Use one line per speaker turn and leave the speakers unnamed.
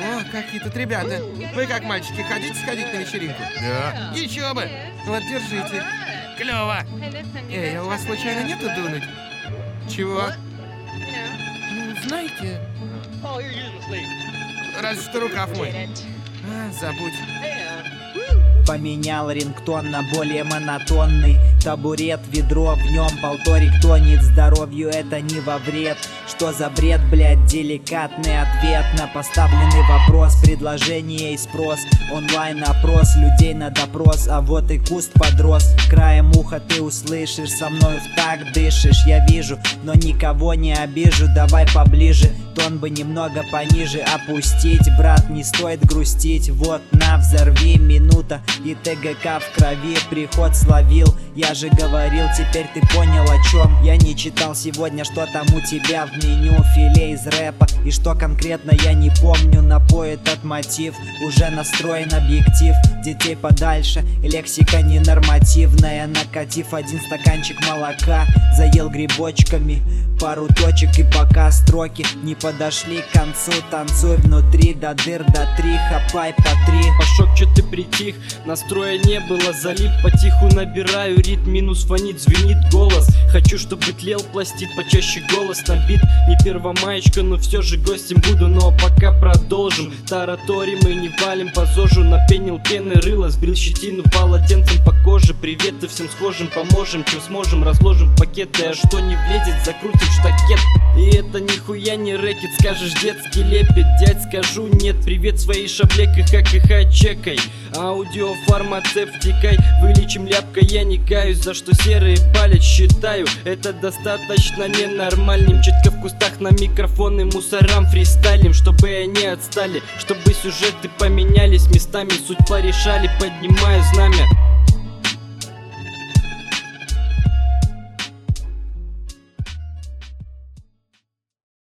О, какие тут ребята. Вы как, мальчики, хотите сходить на вечеринку?
Да.
Еще бы. Вот, держите.
Клево.
Эй, а у вас случайно нету дунуть? Чего? Знаете, разве что рукав мой. А, забудь.
Поменял рингтон на более монотонный. Табурет, ведро, в нем полторик тонет. Здоровью это не во вред. Что за бред, блядь, деликатный ответ на поставленный вопрос. Предложение и спрос, онлайн-опрос, людей на допрос. А вот и куст подрос. Краем уха ты услышишь, со мной в так дышишь. Я вижу, но никого не обижу. Давай поближе, тон бы немного пониже опустить. Брат, не стоит грустить. Вот на, взорви, минута и ТГК в крови. Приход словил, я же говорил, теперь ты понял о чем. Я не читал сегодня, что там у тебя в меню. Филе из рэпа, и что конкретно я не помню. Напой этот мотив, уже настроен объектив. Детей подальше, лексика ненормативная. Накатив один стаканчик молока, заел грибочками пару точек. И пока строки не подошли к концу, танцуй внутри до дыр, до 3, хапай по 3.
Пашок, чё ты притих? Настроя не было, залип потиху, набираю ритм, минус фонит, звенит голос. Хочу, чтобы тлел пластит, почаще голос набит. Не первомаечка, но все же гостем буду. Но пока продолжим, тараторим и не валим по зожу. Напенил пены рыло, сбрил щетину полотенцем по коже. Приветы всем схожим, поможем, чем сможем. Разложим пакеты, а что не влезет, закрутим штакет. И это нихуя не рэкет, скажешь детский лепет. Дядь, скажу нет, привет своей шабле, КХ, чекай. Аудиофармацевтикой, вылечим ляпкой, я не каюсь. За что серые палец считаю, это достаточно ненормальным. Четко в кустах на микрофоны мусорам фристайлим, чтобы они отстали, чтобы сюжеты поменялись местами, суть порешали, поднимаю знамя.